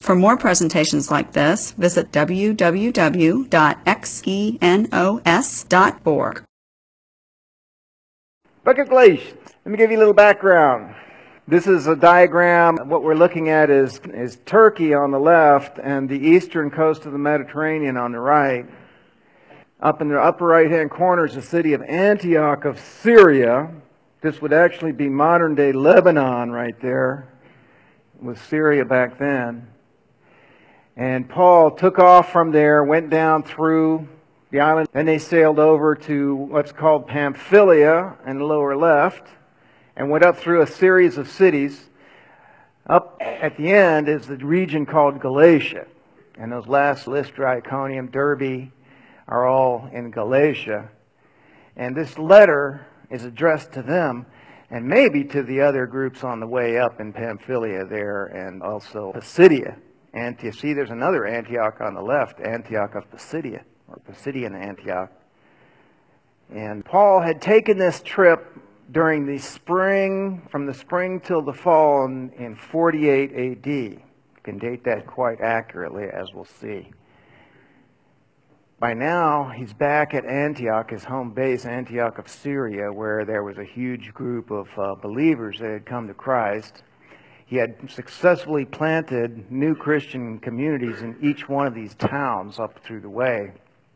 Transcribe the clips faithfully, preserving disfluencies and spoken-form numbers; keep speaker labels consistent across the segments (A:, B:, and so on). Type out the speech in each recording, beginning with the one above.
A: For more presentations like this, visit w w w dot xenos dot org.
B: Book of Galatians. Let me give you a little background. This is a diagram. What we're looking at is, is Turkey on the left and the eastern coast of the Mediterranean on the right. Up in the upper right-hand corner is the city of Antioch of Syria. This would actually be modern-day Lebanon right there. It was Syria back then. And Paul took off from there, went down through the island. Then they sailed over to what's called Pamphylia in the lower left and went up through a series of cities. Up at the end is the region called Galatia. And those last, Lystra, Iconium, Derbe, are all in Galatia. And this letter is addressed to them and maybe to the other groups on the way up in Pamphylia there and also Pisidia. Antioch. See, there's another Antioch on the left, Antioch of Pisidia, or Pisidian Antioch. And Paul had taken this trip during the spring, from the spring till the fall in, in forty-eight A D. You can date that quite accurately, as we'll see. By now, he's back at Antioch, his home base, Antioch of Syria, where there was a huge group of uh, believers that had come to Christ. He had successfully planted new Christian communities in each one of these towns up through the way.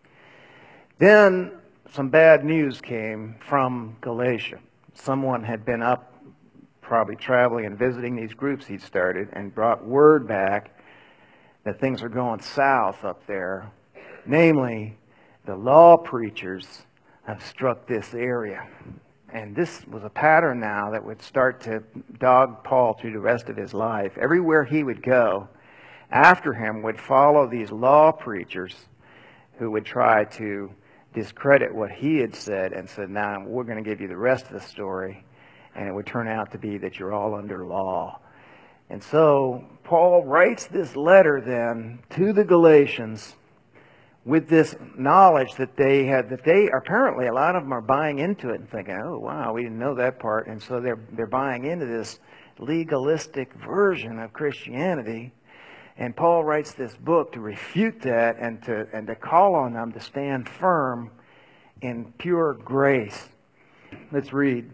B: Then some bad news came from Galatia. Someone had been up, probably traveling and visiting these groups he'd started, and brought word back that things are going south up there. Namely, the law preachers have struck this area. And this was a pattern now that would start to dog Paul through the rest of his life. Everywhere he would go, after him would follow these law preachers who would try to discredit what he had said and said, now we're going to give you the rest of the story. And it would turn out to be that you're all under law. And so Paul writes this letter then to the Galatians with this knowledge that they had, that they apparently, a lot of them are buying into it and thinking, oh, wow, we didn't know that part. And so they're, they're buying into this legalistic version of Christianity. And Paul writes this book to refute that and to, and to call on them to stand firm in pure grace. Let's read.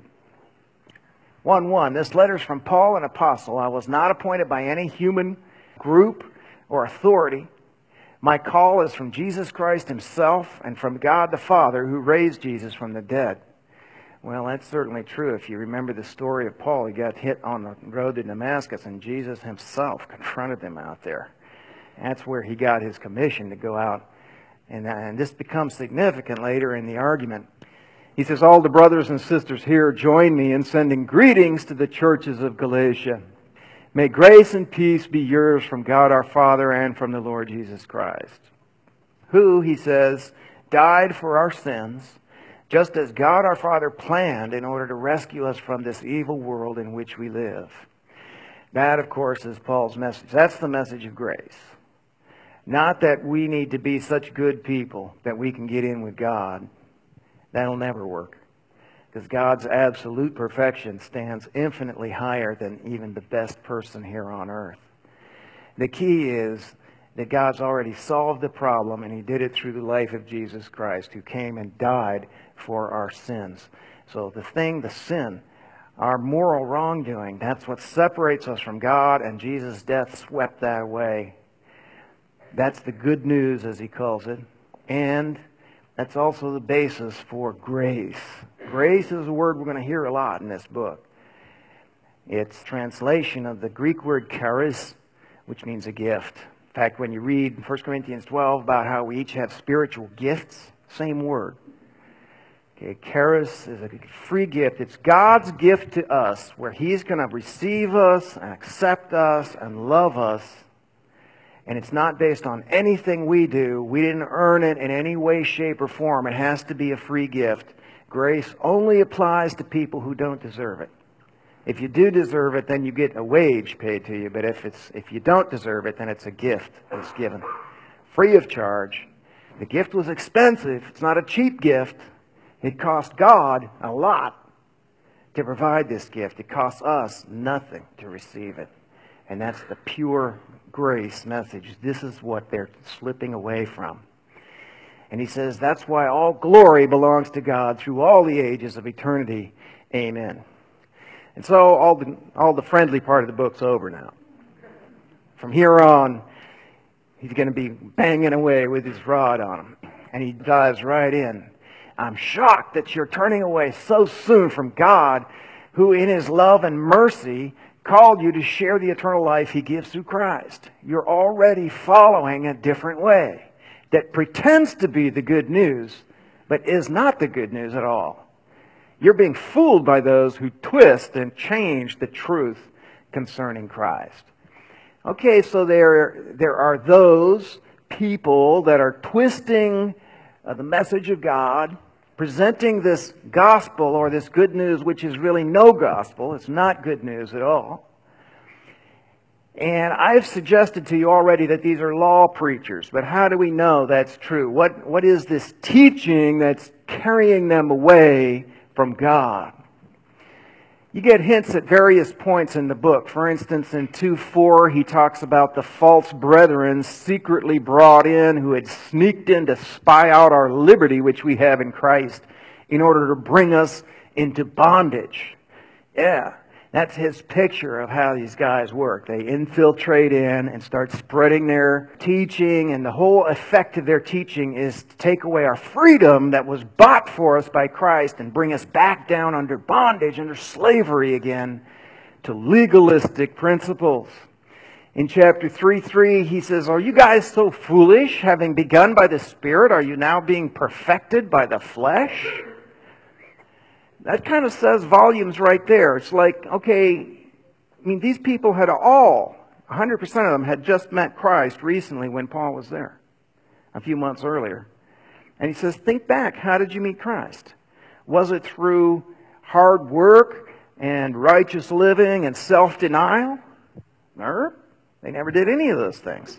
B: one one. This letter is from Paul, an apostle. I was not appointed by any human group or authority. My call is from Jesus Christ himself and from God the Father who raised Jesus from the dead. Well, that's certainly true. If you remember the story of Paul, he got hit on the road to Damascus and Jesus himself confronted him out there. That's where he got his commission to go out. And, and this becomes significant later in the argument. He says, all the brothers and sisters here join me in sending greetings to the churches of Galatia. May grace and peace be yours from God our Father and from the Lord Jesus Christ, who, he says, died for our sins, just as God our Father planned in order to rescue us from this evil world in which we live. That, of course, is Paul's message. That's the message of grace. Not that we need to be such good people that we can get in with God. That'll never work. Because God's absolute perfection stands infinitely higher than even the best person here on earth. The key is that God's already solved the problem, and he did it through the life of Jesus Christ, who came and died for our sins. So the thing, the sin, our moral wrongdoing, that's what separates us from God, and Jesus' death swept that away. That's the good news, as he calls it. And that's also the basis for grace. Grace is a word we're going to hear a lot in this book. It's translation of the Greek word charis, which means a gift. In fact, when you read First Corinthians twelve about how we each have spiritual gifts, same word. Okay, charis is a free gift. It's God's gift to us, where he's going to receive us and accept us and love us. And it's not based on anything we do. We didn't earn it in any way, shape, or form. It has to be a free gift. Grace only applies to people who don't deserve it. If you do deserve it, then you get a wage paid to you. But if it's if you don't deserve it, then it's a gift that's given. Free of charge. The gift was expensive. It's not a cheap gift. It cost God a lot to provide this gift. It costs us nothing to receive it. And that's the pure grace message. This is what they're slipping away from. And he says, that's why all glory belongs to God through all the ages of eternity. Amen. And so all the, all the friendly part of the book's over now. From here on, he's going to be banging away with his rod on him. And he dives right in. I'm shocked that you're turning away so soon from God, who in His love and mercy called you to share the eternal life He gives through Christ. You're already following a different way that pretends to be the good news, but is not the good news at all. You're being fooled by those who twist and change the truth concerning Christ. Okay, so there, there are those people that are twisting uh, the message of God, presenting this gospel or this good news, which is really no gospel. It's not good news at all. And I've suggested to you already that these are law preachers, but how do we know that's true? What, what is this teaching that's carrying them away from God? You get hints at various points in the book. For instance, in two four, he talks about the false brethren secretly brought in who had sneaked in to spy out our liberty, which we have in Christ, in order to bring us into bondage. Yeah. That's his picture of how these guys work. They infiltrate in and start spreading their teaching, and the whole effect of their teaching is to take away our freedom that was bought for us by Christ and bring us back down under bondage, under slavery again, to legalistic principles. In chapter three three, he says, are you guys so foolish? Having begun by the Spirit, are you now being perfected by the flesh? That kind of says volumes right there. It's like, okay, I mean, these people had all, one hundred percent of them had just met Christ recently when Paul was there, a few months earlier. And he says, think back, how did you meet Christ? Was it through hard work and righteous living and self-denial? No, they never did any of those things.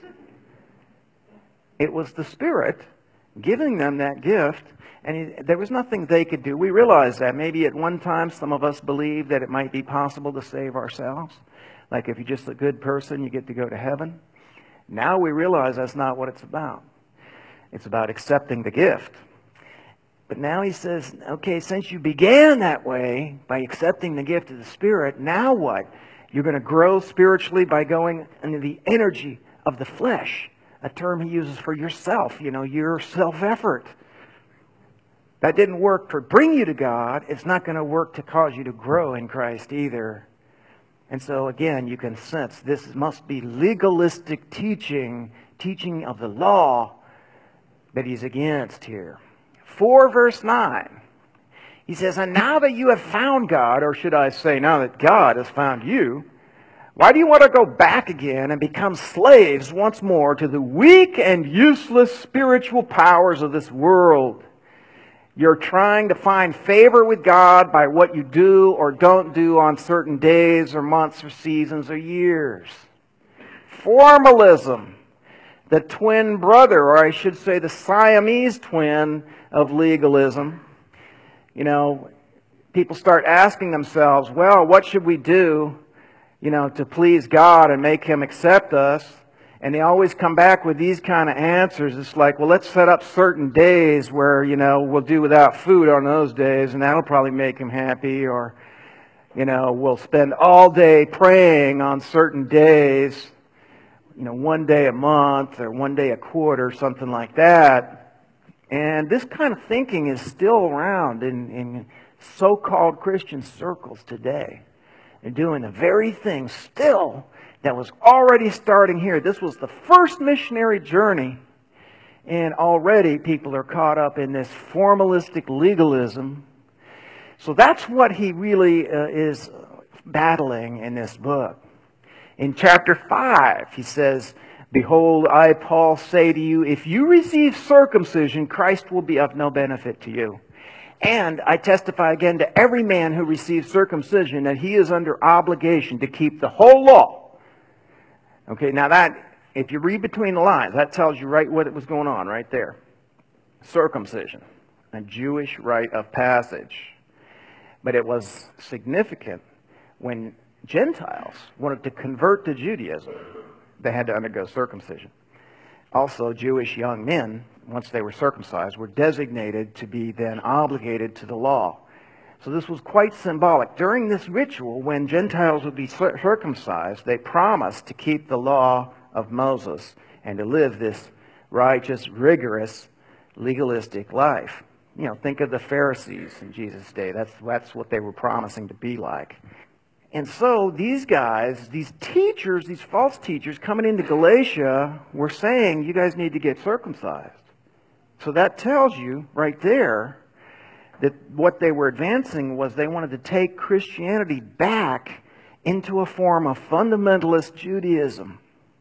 B: It was the Spirit giving them that gift. And he, there was nothing they could do. We realize that. Maybe at one time some of us believed that it might be possible to save ourselves. Like if you're just a good person, you get to go to heaven. Now we realize that's not what it's about. It's about accepting the gift. But now he says, okay, since you began that way, by accepting the gift of the Spirit, now what? You're going to grow spiritually by going into the energy of the flesh. A term he uses for yourself, you know, your self-effort. That didn't work to bring you to God. It's not going to work to cause you to grow in Christ either. And so again, you can sense this must be legalistic teaching, teaching of the law that he's against here. four verse nine. He says, and now that you have found God, or should I say now that God has found you, why do you want to go back again and become slaves once more to the weak and useless spiritual powers of this world? You're trying to find favor with God by what you do or don't do on certain days or months or seasons or years. Formalism, the twin brother, or I should say the Siamese twin of legalism. You know, people start asking themselves, well, what should we do, you know, to please God and make Him accept us? And they always come back with these kind of answers. It's like, well, let's set up certain days where, you know, we'll do without food on those days, and that'll probably make him happy. Or, you know, we'll spend all day praying on certain days, you know, one day a month or one day a quarter, something like that. And this kind of thinking is still around in, in so-called Christian circles today. They're doing the very thing still that was already starting here. This was the first missionary journey, and already people are caught up in this formalistic legalism. So that's what he really uh, is battling in this book. In chapter five, he says, behold, I, Paul, say to you, if you receive circumcision, Christ will be of no benefit to you. And I testify again to every man who receives circumcision that he is under obligation to keep the whole law. Okay, now that, if you read between the lines, that tells you right what was going on right there. Circumcision, a Jewish rite of passage. But it was significant when Gentiles wanted to convert to Judaism, they had to undergo circumcision. Also, Jewish young men, once they were circumcised, were designated to be then obligated to the law. So this was quite symbolic. During this ritual, when Gentiles would be circumcised, they promised to keep the law of Moses and to live this righteous, rigorous, legalistic life. You know, think of the Pharisees in Jesus' day. That's, that's what they were promising to be like. And so these guys, these teachers, these false teachers coming into Galatia were saying, you guys need to get circumcised. So that tells you right there that what they were advancing was they wanted to take Christianity back into a form of fundamentalist Judaism,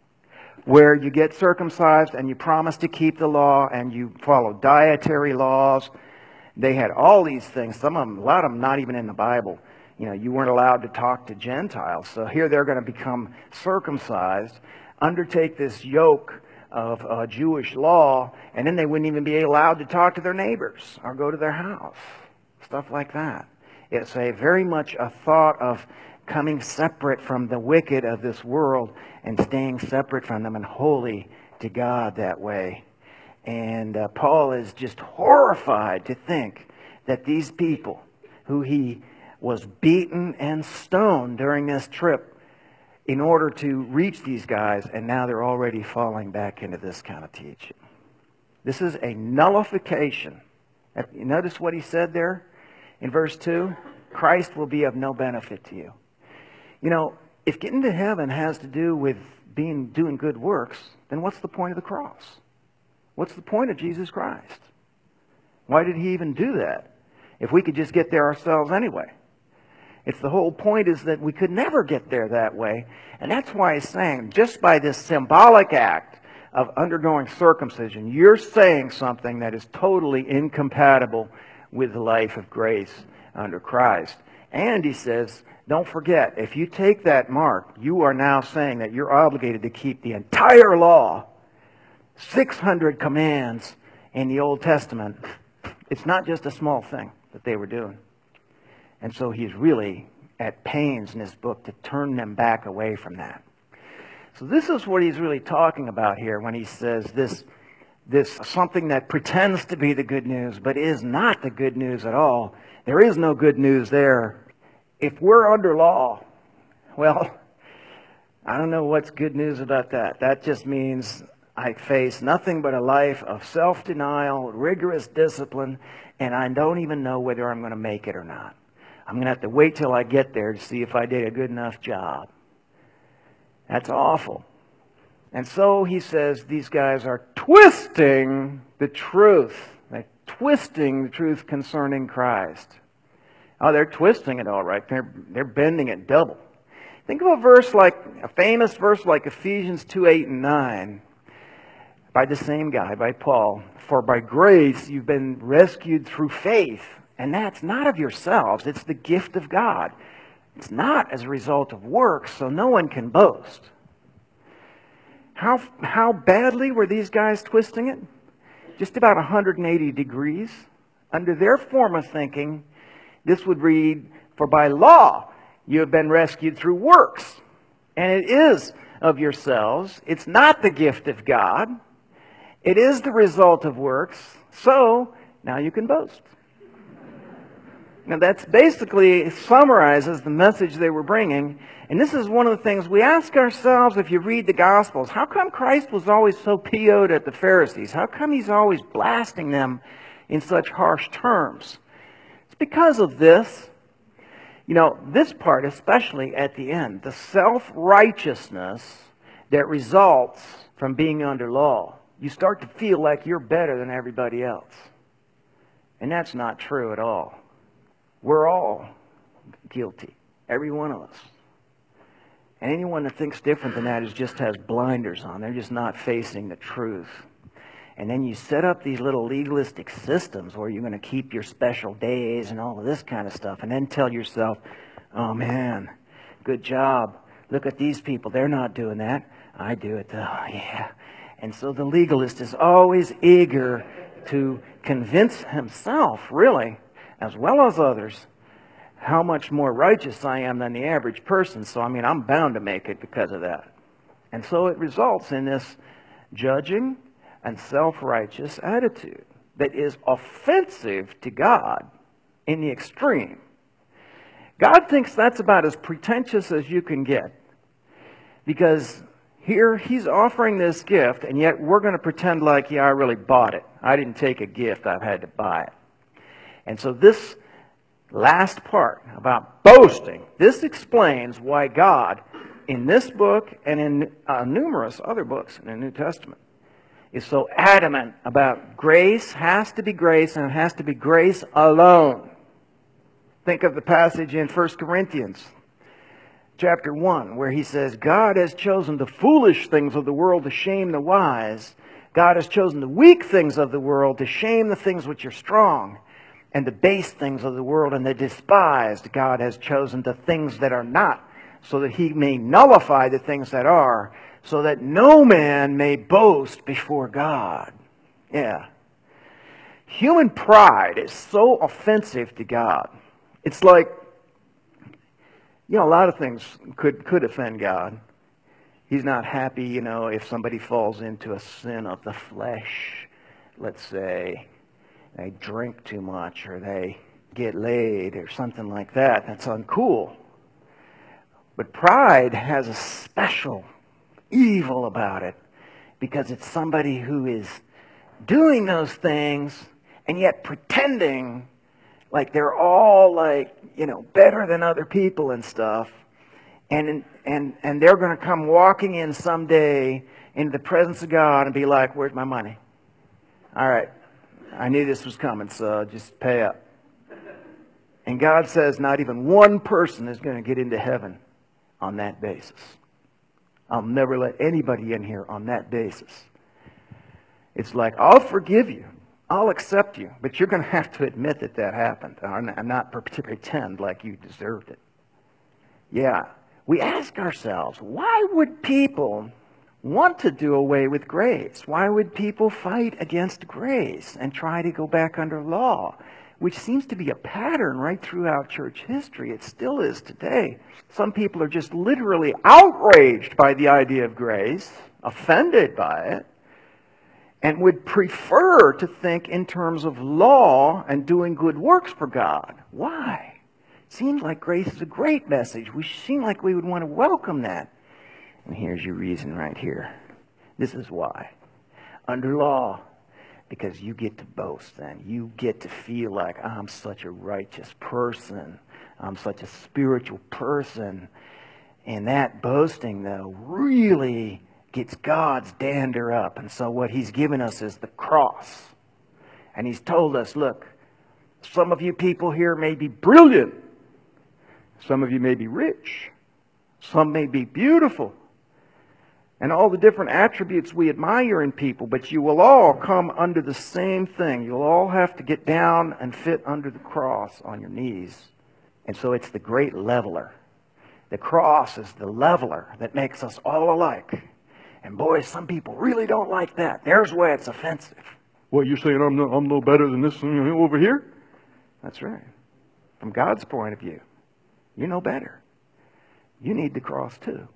B: where you get circumcised and you promise to keep the law and you follow dietary laws. They had all these things, some of them, a lot of them not even in the Bible. You know, you weren't allowed to talk to Gentiles. So here they're going to become circumcised, undertake this yoke of uh, Jewish law, and then they wouldn't even be allowed to talk to their neighbors or go to their house. Stuff like that. It's a very much a thought of coming separate from the wicked of this world and staying separate from them and holy to God that way. And uh, Paul is just horrified to think that these people who he was beaten and stoned during this trip in order to reach these guys, and now they're already falling back into this kind of teaching. This is a nullification. You notice what he said there in verse two? Christ will be of no benefit to you. You know, if getting to heaven has to do with being doing good works, then what's the point of the cross? What's the point of Jesus Christ? Why did he even do that if we could just get there ourselves anyway? It's the whole point is that we could never get there that way. And that's why he's saying, just by this symbolic act of undergoing circumcision, you're saying something that is totally incompatible with the life of grace under Christ. And he says, don't forget, if you take that mark, you are now saying that you're obligated to keep the entire law, six hundred commands in the Old Testament. It's not just a small thing that they were doing. And so he's really at pains in his book to turn them back away from that. So this is what he's really talking about here when he says this, this something that pretends to be the good news but is not the good news at all. There is no good news there. If we're under law, well, I don't know what's good news about that. That just means I face nothing but a life of self-denial, rigorous discipline, and I don't even know whether I'm going to make it or not. I'm going to have to wait till I get there to see if I did a good enough job. That's awful. And so he says these guys are twisting the truth. They're twisting the truth concerning Christ. Oh, they're twisting it all right. They're, they're bending it double. Think of a verse like, a famous verse like Ephesians two, eight, and nine. By the same guy, by Paul. For by grace you've been rescued through faith. And that's not of yourselves. It's the gift of God. It's not as a result of works, so no one can boast. How, how badly were these guys twisting it? Just about one hundred eighty degrees. Under their form of thinking, this would read, for by law you have been rescued through works. And it is of yourselves. It's not the gift of God. It is the result of works. So, now you can boast. Now that's basically summarizes the message they were bringing. And this is one of the things we ask ourselves if you read the Gospels. How come Christ was always so P O'd at the Pharisees? How come he's always blasting them in such harsh terms? It's because of this. You know, this part especially at the end. The self-righteousness that results from being under law. You start to feel like you're better than everybody else. And that's not true at all. We're all guilty. Every one of us. And anyone that thinks different than that is just has blinders on. They're just not facing the truth. And then you set up these little legalistic systems where you're going to keep your special days and all of this kind of stuff. And then tell yourself, oh man, good job. Look at these people. They're not doing that. I do it though. Yeah. And so the legalist is always eager to convince himself, really, as well as others, how much more righteous I am than the average person. So, I mean, I'm bound to make it because of that. And so it results in this judging and self-righteous attitude that is offensive to God in the extreme. God thinks that's about as pretentious as you can get. Because here he's offering this gift, and yet we're going to pretend like, yeah, I really bought it. I didn't take a gift, I've had to buy it. And so this last part about boasting, this explains why God, in this book and in uh, numerous other books in the New Testament, is so adamant about grace has to be grace, and it has to be grace alone. Think of the passage in First Corinthians chapter one, where he says, God has chosen the foolish things of the world to shame the wise. God has chosen the weak things of the world to shame the things which are strong. And the base things of the world and the despised God has chosen the things that are not, so that he may nullify the things that are, so that no man may boast before God. Yeah. Human pride is so offensive to God. It's like, you know, a lot of things could, could offend God. He's not happy, you know, if somebody falls into a sin of the flesh, let's say. They drink too much, or they get laid, or something like that. That's uncool. But pride has a special evil about it, because it's somebody who is doing those things and yet pretending like they're all like, you know, better than other people and stuff. And and and they're going to come walking in someday into the presence of God and be like, where's my money? All right. I knew this was coming, so just pay up. And God says not even one person is going to get into heaven on that basis. I'll never let anybody in here on that basis. It's like, I'll forgive you. I'll accept you. But you're going to have to admit that that happened. And not pretend like you deserved it. Yeah. We ask ourselves, why would people want to do away with grace? Why would people fight against grace and try to go back under law? Which seems to be a pattern right throughout church history. It still is today. Some people are just literally outraged by the idea of grace, offended by it, and would prefer to think in terms of law and doing good works for God. Why? It seems like grace is a great message. We seem like we would want to welcome that. And here's your reason right here. This is why. Under law, because you get to boast then. You get to feel like, I'm such a righteous person. I'm such a spiritual person. And that boasting, though, really gets God's dander up. And so what he's given us is the cross. And he's told us, look, some of you people here may be brilliant. Some of you may be rich. Some may be beautiful. And all the different attributes we admire in people, but you will all come under the same thing. You'll all have to get down and fit under the cross on your knees. And so it's the great leveler. The cross is the leveler that makes us all alike. And boy, some people really don't like that. There's where it's offensive. Well, you're saying I'm no, I'm no better than this over here? That's right. From God's point of view, you know better. You need the cross too.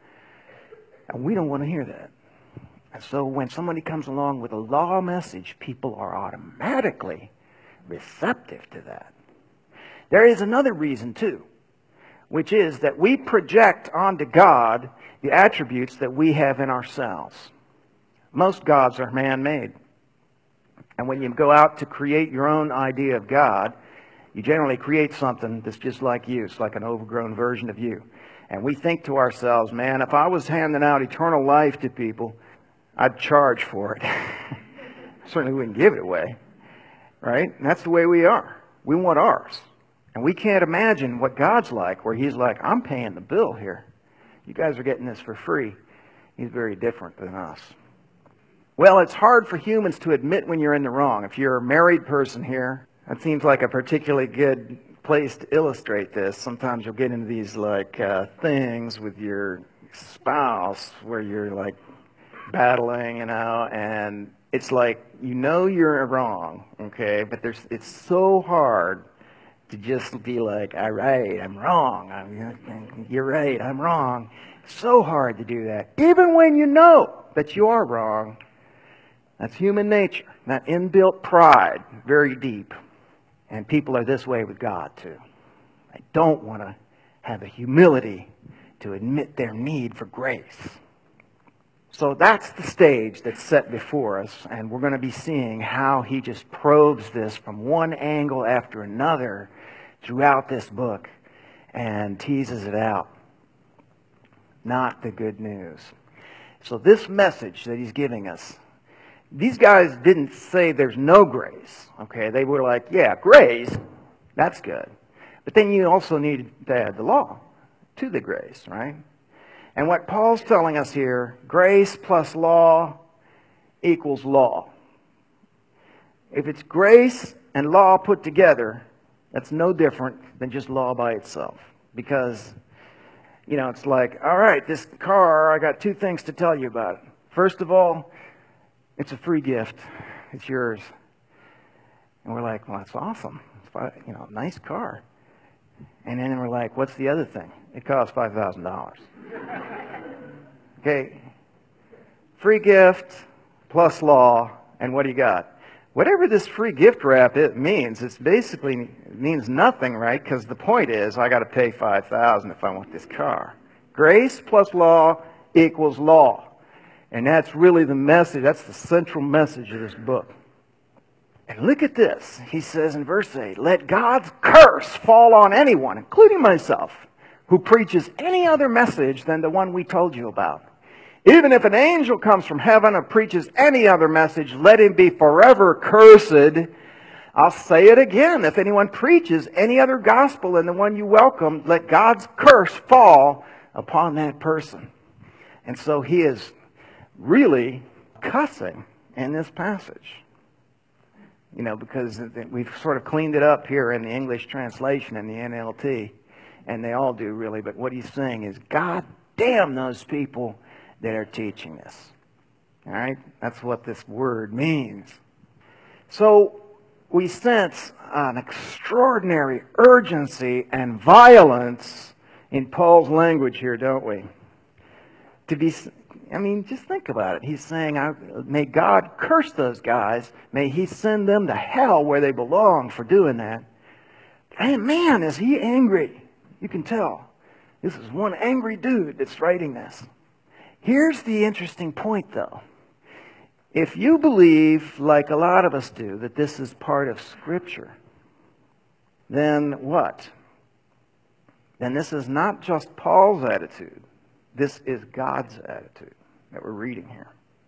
B: And we don't want to hear that. And so when somebody comes along with a law message, people are automatically receptive to that. There is another reason too, which is that we project onto God the attributes that we have in ourselves. Most gods are man-made. And when you go out to create your own idea of God, you generally create something that's just like you. It's like an overgrown version of you. And we think to ourselves, man, if I was handing out eternal life to people, I'd charge for it. Certainly wouldn't give it away. Right? And that's the way we are. We want ours. And we can't imagine what God's like, where he's like, I'm paying the bill here. You guys are getting this for free. He's very different than us. Well, it's hard for humans to admit when you're in the wrong. If you're a married person here, that seems like a particularly good place to illustrate this. Sometimes you'll get into these like uh, things with your spouse where you're like battling, you know, and it's like, you know you're wrong, okay, but there's it's so hard
C: to just be like, all right, I'm wrong. I'm, you're right, I'm wrong. It's so hard to do that. Even when you know that you are wrong. That's human nature. That inbuilt pride, very deep. And people are this way with God too. They don't want to have the humility to admit their need for grace. So that's the stage that's set before us, and we're going to be seeing how he just probes this from one angle after another throughout this book and teases it out. Not the good news. So this message that he's giving us, these guys didn't say there's no grace. Okay, they were like, yeah, grace, that's good. But then you also need to add the law to the grace, right? And what Paul's telling us here, grace plus law equals law. If it's grace and law put together, that's no different than just law by itself. Because, you know, it's like, all right, this car, I got two things to tell you about it. First of all, it's a free gift. It's yours. And we're like, well, that's awesome. It's, you know, nice car. And then we're like, what's the other thing? It costs five thousand dollars. Okay. Free gift plus law, and what do you got? Whatever this free gift wrap it means, it's basically it means nothing, right? Because the point is, I got to pay five thousand dollars if I want this car. Grace plus law equals law. And that's really the message, that's the central message of this book. And look at this. He says in verse eight, let God's curse fall on anyone, including myself, who preaches any other message than the one we told you about. Even if an angel comes from heaven and preaches any other message, let him be forever cursed. I'll say it again. If anyone preaches any other gospel than the one you welcome, let God's curse fall upon that person. And so he is really cussing in this passage. You know, because we've sort of cleaned it up here in the English translation in the N L T. And they all do, really. But what he's saying is, God damn those people that are teaching this. All right? That's what this word means. So we sense an extraordinary urgency and violence in Paul's language here, don't we? To be... I mean, just think about it. He's saying, may God curse those guys. May he send them to hell where they belong for doing that. And man, is he angry. You can tell. This is one angry dude that's writing this. Here's the interesting point, though. If you believe, like a lot of us do, that this is part of Scripture, then what? Then this is not just Paul's attitude. This is God's attitude that we're reading here.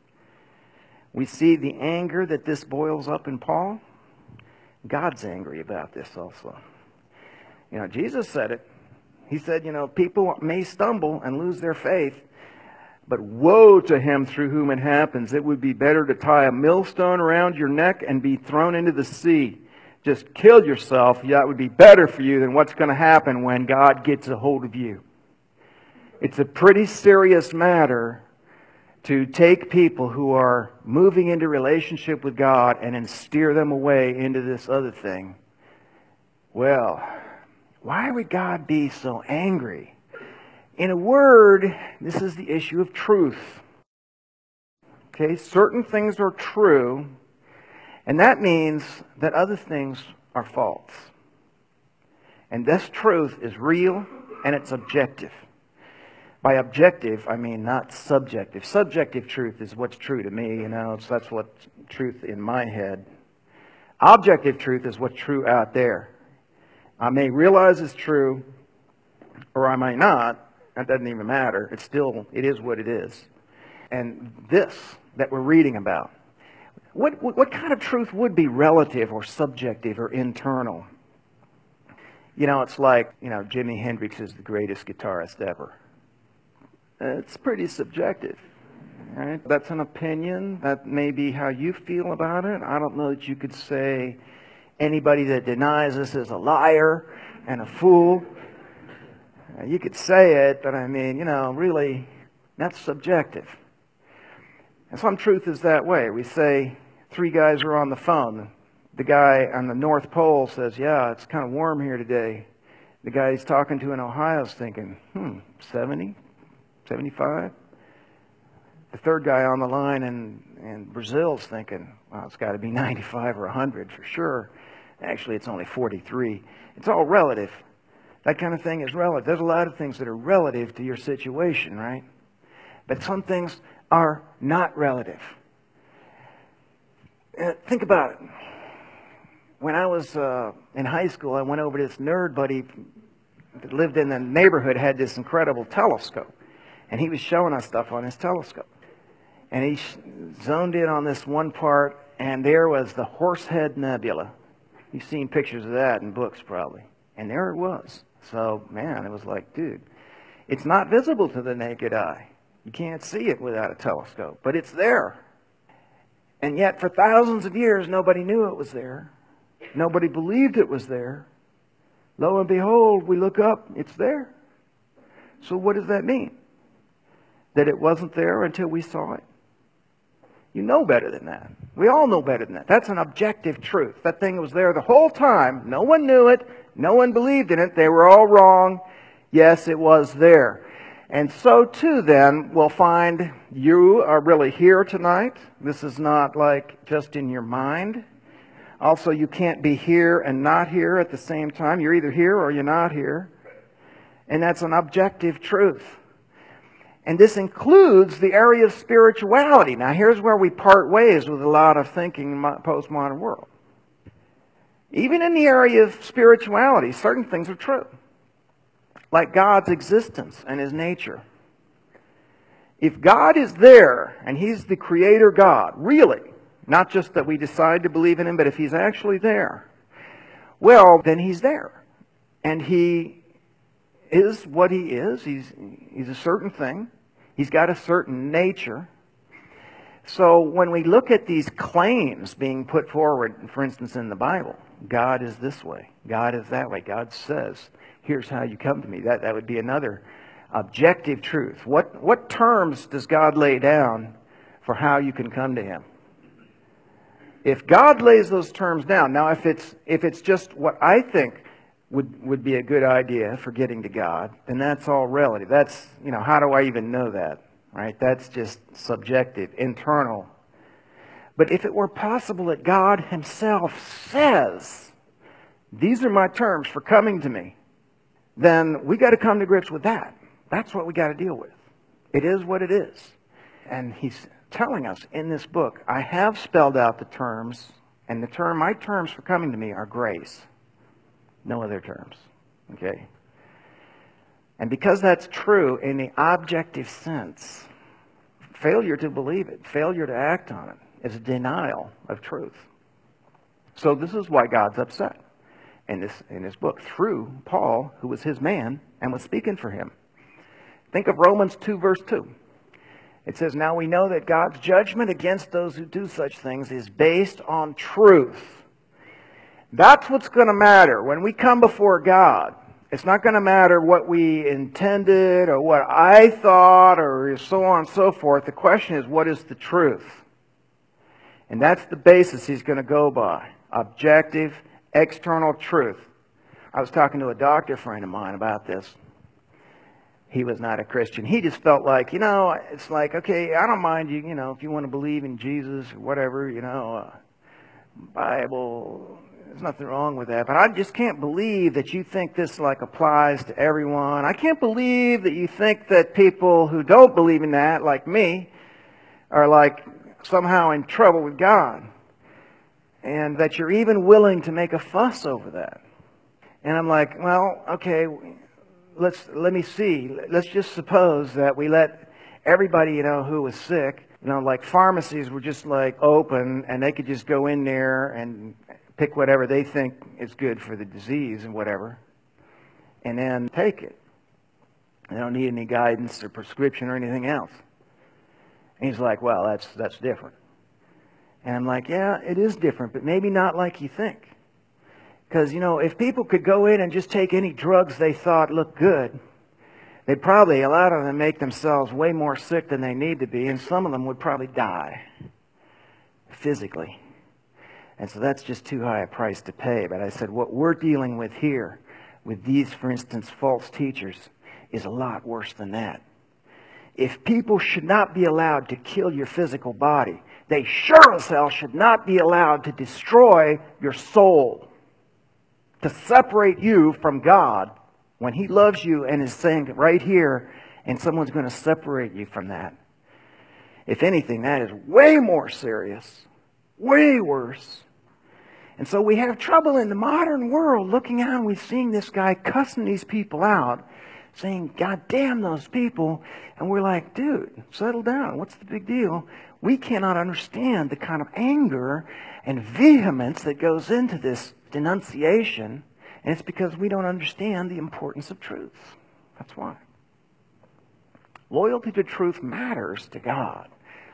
C: We see the anger that this boils up in Paul. God's angry about this also. You know, Jesus said it. He said, you know, people may stumble and lose their faith, but woe to him through whom it happens. It would be better to tie a millstone around your neck and be thrown into the sea. Just kill yourself. That would be better for you than what's going to happen when God gets a hold of you. It's a pretty serious matter to take people who are moving into relationship with God and then steer them away into this other thing. Well, why would God be so angry? In a word, this is the issue of truth. Okay, certain things are true, and that means that other things are false. And this truth is real and it's objective. By objective, I mean not subjective. Subjective truth is what's true to me, you know, so that's what's truth in my head. Objective truth is what's true out there. I may realize it's true, or I might not. That doesn't even matter. It's still, it is what it is. And this that we're reading about, what, what, what kind of truth would be relative or subjective or internal? You know, it's like, you know, Jimi Hendrix is the greatest guitarist ever. It's pretty subjective, right? That's an opinion. That may be how you feel about it. I don't know that you could say anybody that denies this is a liar and a fool. You could say it, but I mean, you know, really, that's subjective. And some truth is that way. We say three guys are on the phone.
B: The guy on the North Pole says, yeah, it's kind of warm here today. The guy he's talking to in Ohio is thinking, hmm, seventy, seventy-five? The third guy on the line in, in Brazil is thinking, well, it's got to be ninety-five or one hundred for sure. Actually, it's only forty-three. It's all relative. That kind of thing is relative. There's a lot of things that are relative to your situation, right? But some things are not relative. Uh, think about it. When I was uh, in high school, I went over to this nerd buddy that lived in the neighborhood, had this incredible telescope. And he was showing us stuff on his telescope. And he sh- zoned in on this one part, and there was the Horsehead Nebula. You've seen pictures of that in books probably. And there it was. So, man, it was like, dude, it's not visible to the naked eye. You can't see it without a telescope, but it's there. And yet, for thousands of years, nobody knew it was there. Nobody believed it was there. Lo and behold, we look up, it's there. So what does that mean? That it wasn't there until we saw it? You know better than that. We all know better than that. That's an objective truth. That thing was there the whole time. No one knew it. No one believed in it. They were all wrong. Yes, it was there. And so too then, we'll find you are really here tonight. This is not like just in your mind. Also, you can't be here and not here at the same time. You're either here or you're not here. And that's an objective truth. And this includes the area of spirituality. Now, here's where we part ways with a lot of thinking in the postmodern world. Even in the area of spirituality, certain things are true. Like God's existence and His nature. If God is there, and He's the Creator God, really, not just that we decide to believe in Him, but if He's actually there, well, then He's there. And He is what He is. He's, he's a certain thing. He's got a certain nature. So when we look at these claims being put forward, for instance, in the Bible, God is this way, God is that way, God says, here's how you come to me. That, that would be another objective truth. What, what terms does God lay down for how you can come to Him? If God lays those terms down, now if it's, if it's just what I think would, would be a good idea for getting to God, then that's all relative. That's, you know, how do I even know that? Right? That's just subjective, internal. But if it were possible that God Himself says, these are my terms for coming to me, then we got to come to grips with that. That's what we got to deal with. It is what it is. And He's telling us in this book, I have spelled out the terms, and the term, my terms for coming to me are grace. No other terms. Okay? And because that's true in the objective sense, failure to believe it, failure to act on it, is a denial of truth. So this is why God's upset in this, in this book, through Paul, who was His man and was speaking for him. Think of Romans two, verse two. It says, now we know that God's judgment against those who do such things is based on truth. That's what's going to matter when we come before God. It's not going to matter what we intended or what I thought or so on and so forth. The question is, what is the truth? And that's the basis He's going to go by. Objective, external truth. I was talking to a doctor friend of mine about this. He was not a Christian. He just felt like, you know, it's like, okay, I don't mind you, you know, if you want to believe in Jesus or whatever, you know, uh, Bible, there's nothing wrong with that. But I just can't believe that you think this like applies to everyone. I can't believe that you think that people who don't believe in that, like me, are like somehow in trouble with God. And that you're even willing to make a fuss over that. And I'm like, well, okay, let's let me see. Let's just suppose that we let everybody, you know, who was sick, you know, like pharmacies were just like open and they could just go in there and pick whatever they think is good for the disease and whatever, and then take it. They don't need any guidance or prescription or anything else. And he's like, well, that's that's different. And I'm like, yeah, it is different, but maybe not like you think. Because, you know, if people could go in and just take any drugs they thought looked good, they'd probably, a lot of them, make themselves way more sick than they need to be, and some of them would probably die physically.
C: And so that's just too high a price to pay. But I said, what we're dealing with here, with these, for instance, false teachers, is a lot worse than that. If people should not be allowed to kill your physical body, they sure as hell should not be allowed to destroy your soul, to separate you from God when He loves you and is saying right here, and someone's going to separate you from that. If anything, that is way more serious, way worse. And so we have trouble in the modern world looking out and we're seeing this guy cussing these people out, saying, God damn those people. And we're like, dude, settle down. What's the big deal? We cannot understand the kind of anger and vehemence that goes into this denunciation. And it's because we don't understand the importance of truth. That's why. Loyalty to truth matters to God.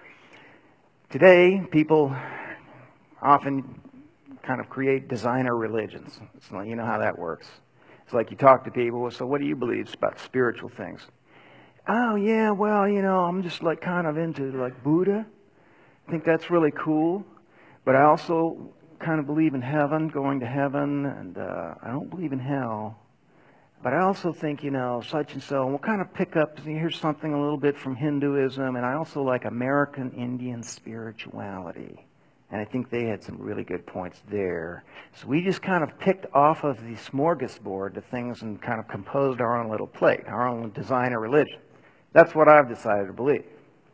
C: Today, people often kind of create designer religions. It's like, you know how that works. It's like you talk to people, so what do you believe about spiritual things? Oh, yeah, well, you know, I'm just like kind of into like Buddha. I think that's really cool. But I also kind of believe in heaven, going to heaven, and uh, I don't believe in hell. But I also think, you know, such and so, and we'll kind of pick up, here's something a little bit from Hinduism, and I also like American Indian spirituality. And I think they had some really good points there. So we just kind of picked off of the smorgasbord the things and kind of composed our own little plate, our own designer religion. That's what I've decided to believe.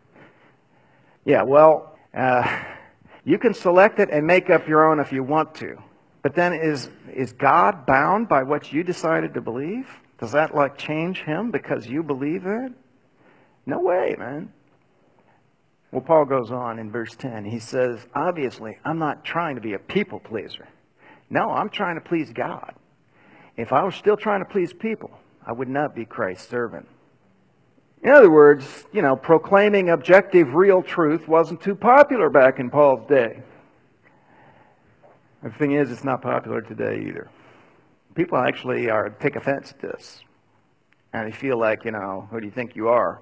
C: Yeah, well, uh, you can select it and make up your own if you want to. But then is, is God bound by what you decided to believe? Does that like change Him because you believe it? No way, man. Well, Paul goes on in verse ten. He says, obviously, I'm not trying to be a people pleaser. No, I'm trying to please God. If I was still trying to please people, I would not be Christ's servant. In other words, you know, proclaiming objective, real truth wasn't too popular back in Paul's day. The thing is, it's not popular today either. People actually are take offense at this. And they feel like, you know, who do you think you are?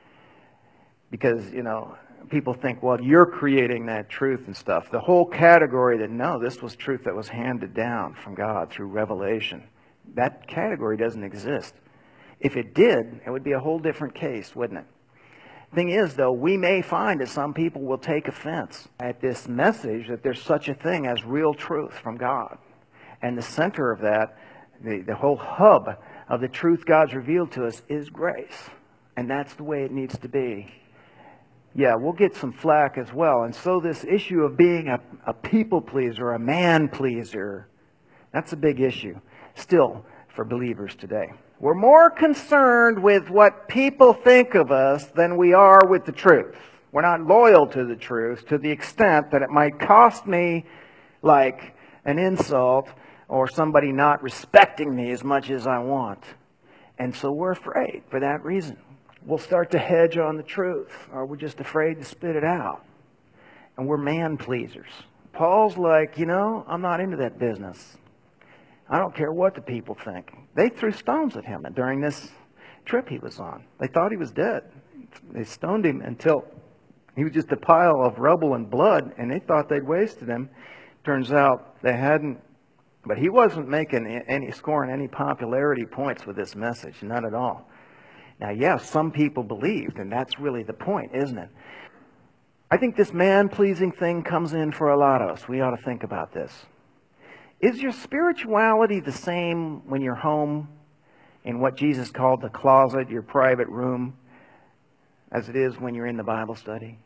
C: Because, you know, people think, well, you're creating that truth and stuff. The whole category that, no, this was truth that was handed down from God through revelation. That category doesn't exist. If it did, it would be a whole different case, wouldn't it? Thing is, though, we may find that some people will take offense at this message that there's such a thing as real truth from God. And the center of that, the, the whole hub of the truth God's revealed to us is grace. And that's the way it needs to be. Yeah, we'll get some flack as well. And so this issue of being a, a people pleaser, a man pleaser, that's a big issue still for believers today. We're more concerned with what people think of us than we are with the truth. We're not loyal to the truth to the extent that it might cost me like an insult or somebody not respecting me as much as I want. And so we're afraid for that reason. We'll start to hedge on the truth, or we're just afraid to spit it out. And we're man pleasers. Paul's like, you know, I'm not into that business. I don't care what the people think. They threw stones at him during this trip he was on. They thought he was dead. They stoned him until he was just a pile of rubble and blood, and they thought they'd wasted him. Turns out they hadn't. But he wasn't making any, scoring any popularity points with this message, none at all. Now, yes, some people believed, and that's really the point, isn't it? I think this man-pleasing thing comes in for a lot of us. We ought to think about this. Is your spirituality the same when you're home in what Jesus called the closet, your private room, as it is when you're in the Bible study?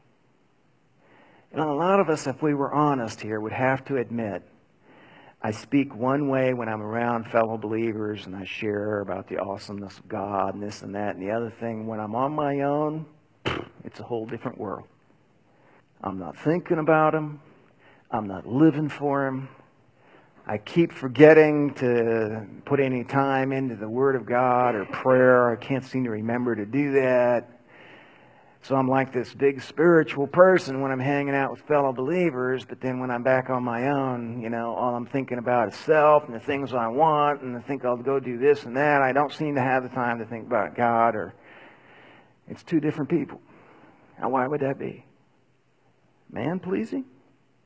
C: You know, a lot of us, if we were honest here, would have to admit, I speak one way when I'm around fellow believers and I share about the awesomeness of God and this and that. And the other thing, when I'm on my own, it's a whole different world. I'm not thinking about Him. I'm not living for Him. I keep forgetting to put any time into the Word of God or prayer. I can't seem to remember to do that. So I'm like this big spiritual person when I'm hanging out with fellow believers, but then when I'm back on my own, you know, all I'm thinking about is self and the things I want, and I think I'll go do this and that. I don't seem to have the time to think about God, or it's two different people. Now, why would that be? Man-pleasing?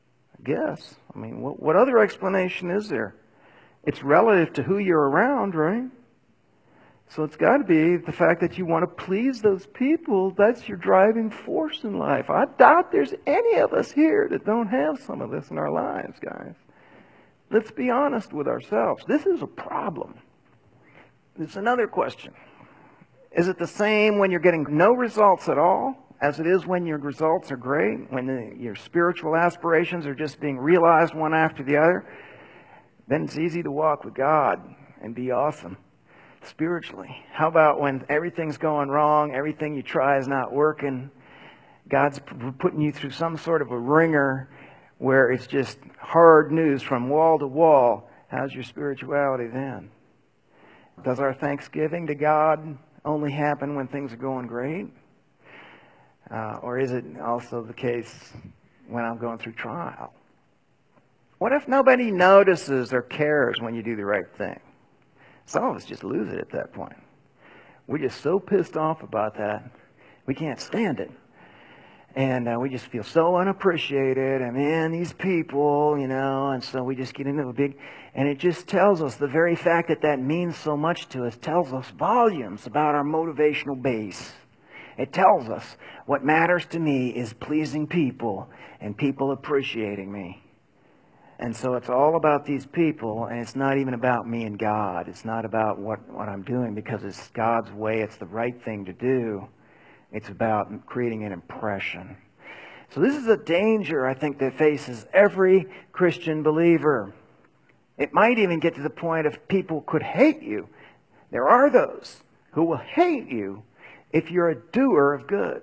C: guess. I mean, what, what other explanation is there? It's relative to who you're around, right? So it's got to be the fact that you want to please those people. That's your driving force in life. I doubt there's any of us here that don't have some of this in our lives, guys. Let's be honest with ourselves. This is a problem. There's another question. Is it the same when you're getting no results at all as it is when your results are great, when the, your spiritual aspirations are just being realized one after the other? Then it's easy to walk with God and be awesome spiritually. How about when everything's going wrong, everything you try is not working, God's putting you through some sort of a ringer where it's just hard news from wall to wall? How's your spirituality then? Does our thanksgiving to God only happen when things are going great? Uh, or is it also the case when I'm going through trial? What if nobody notices or cares when you do the right thing? Some of us just lose it at that point. We're just so pissed off about that, we can't stand it. And uh, we just feel so unappreciated, and man, these people, you know, and so we just get into a big, and it just tells us, the very fact that that means so much to us tells us volumes about our motivational base. It tells us what matters to me is pleasing people and people appreciating me. And so it's all about these people, and it's not even about me and God. It's not about what, what I'm doing because it's God's way, it's the right thing to do. It's about creating an impression. So this is a danger, I think, that faces every Christian believer. It might even get to the point of people could hate you. There are those who will hate you if you're a doer of good.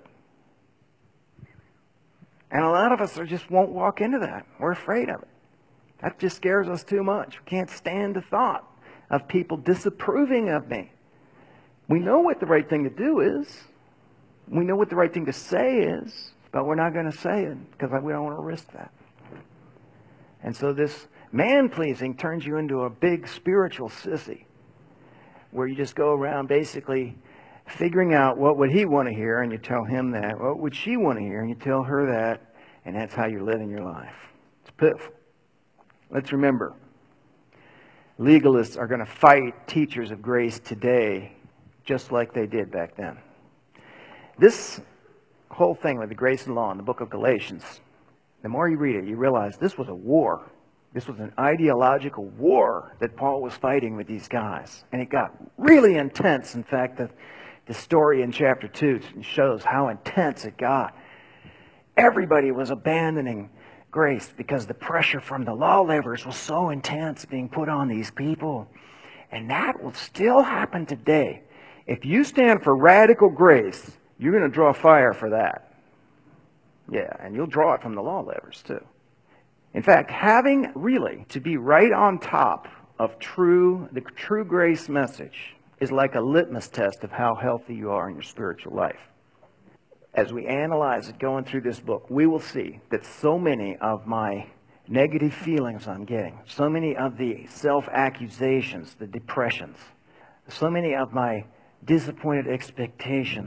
C: And a lot of us are just won't walk into that. We're afraid of it. That just scares us too much. We can't stand the thought of people disapproving of me. We know what the right thing to do is. We know what the right thing to say is, but we're not going to say it because we don't want to risk that. And so this man-pleasing turns you into a big spiritual sissy, where you just go around basically figuring out what would he want to hear, and you tell him that. What would she want to hear, and you tell her that, and that's how you're living your life. It's pitiful. Let's remember, legalists are going to fight teachers of grace today just like they did back then. This whole thing with the grace and law in the book of Galatians, the more you read it, you realize this was a war. This was an ideological war that Paul was fighting with these guys. And it got really intense. In fact, the, the story in chapter two shows how intense it got. Everybody was abandoning grace because the pressure from the lawlivers was so intense being put on these people. And that will still happen today. If you stand for radical grace, you're going to draw fire for that. Yeah, and you'll draw it from the lawlivers too. In fact, having really to be right on top of true, the true grace message is like a litmus test of how healthy you are in your spiritual life. As we analyze it going through this book, we will see that so many of my negative feelings I'm getting, so many of the self-accusations, the depressions, so many of my disappointed expectations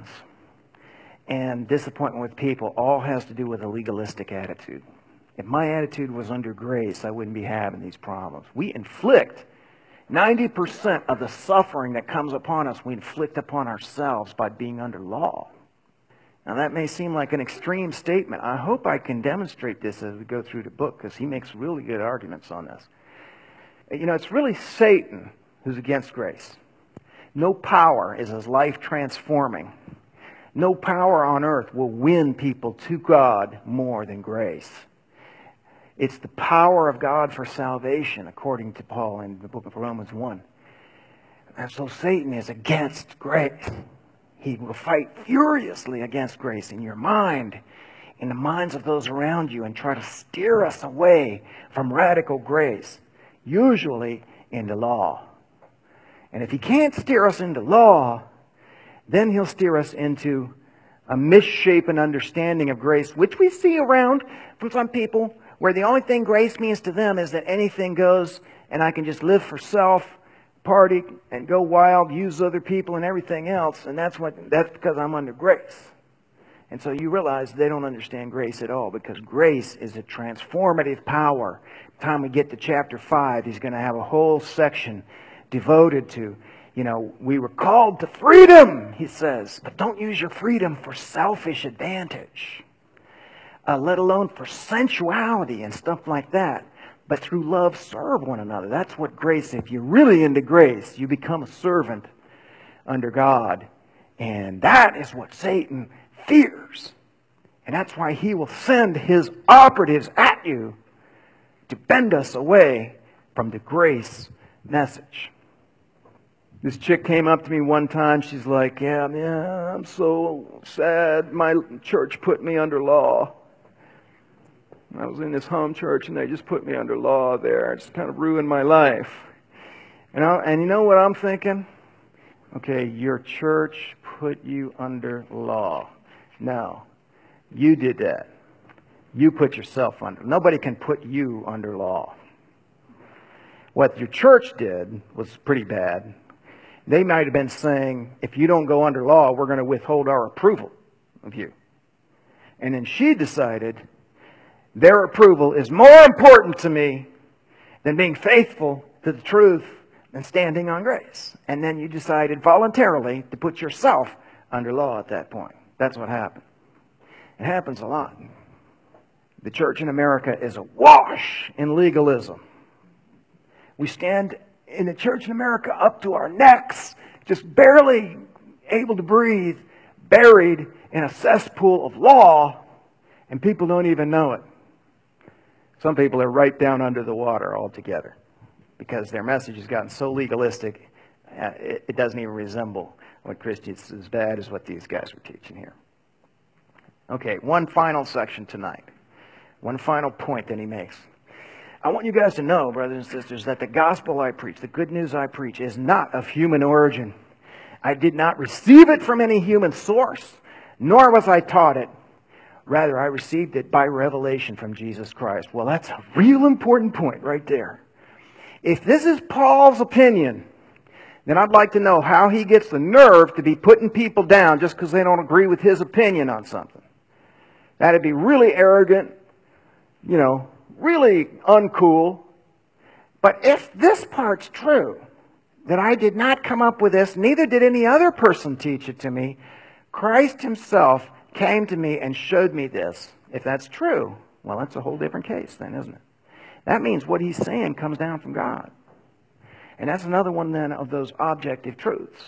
C: and disappointment with people all has to do with a legalistic attitude. If my attitude was under grace, I wouldn't be having these problems. We inflict ninety percent of the suffering that comes upon us, we inflict upon ourselves by being under law. Now that may seem like an extreme statement. I hope I can demonstrate this as we go through the book because he makes really good arguments on this. You know, it's really Satan who's against grace. No power is as life transforming. No power on earth will win people to God more than grace. It's the power of God for salvation, according to Paul in the book of Romans one. And so Satan is against grace. He will fight furiously against grace in your mind, in the minds of those around you, and try to steer us away from radical grace, usually into law. And if he can't steer us into law, then he'll steer us into a misshapen understanding of grace, which we see around from some people, where the only thing grace means to them is that anything goes and I can just live for self, party and go wild, use other people and everything else, and that's what that's because I'm under grace. And so you realize they don't understand grace at all, because grace is a transformative power. By the time we get to chapter five, he's going to have a whole section devoted to, you know, we were called to freedom, he says, but don't use your freedom for selfish advantage, uh, let alone for sensuality and stuff like that. But through love, serve one another. That's what grace, if you're really into grace, you become a servant under God. And that is what Satan fears. And that's why he will send his operatives at you to bend us away from the grace message. This chick came up to me one time. She's like, yeah, yeah, I'm so sad. My church put me under law. I was in this home church and they just put me under law there. It's kind of ruined my life. And, I, and you know what I'm thinking? Okay, your church put you under law. No, you did that. You put yourself under. Nobody can put you under law. What your church did was pretty bad. They might have been saying, if you don't go under law, we're going to withhold our approval of you. And then she decided, their approval is more important to me than being faithful to the truth and standing on grace. And then you decided voluntarily to put yourself under law at that point. That's what happened. It happens a lot. The church in America is awash in legalism. We stand in the church in America up to our necks, just barely able to breathe, buried in a cesspool of law, and people don't even know it. Some people are right down under the water altogether because their message has gotten so legalistic, uh, it, it doesn't even resemble what Christians as bad as what these guys were teaching here. Okay, one final section tonight. One final point that he makes. I want you guys to know, brothers and sisters, that the gospel I preach, the good news I preach, is not of human origin. I did not receive it from any human source, nor was I taught it. Rather, I received it by revelation from Jesus Christ. Well, that's a real important point right there. If this is Paul's opinion, then I'd like to know how he gets the nerve to be putting people down just because they don't agree with his opinion on something. That'd be really arrogant, you know, really uncool. But if this part's true, that I did not come up with this, neither did any other person teach it to me, Christ himself came to me and showed me this. If that's true, well, that's a whole different case then, isn't it? That means what he's saying comes down from God. And that's another one then of those objective truths.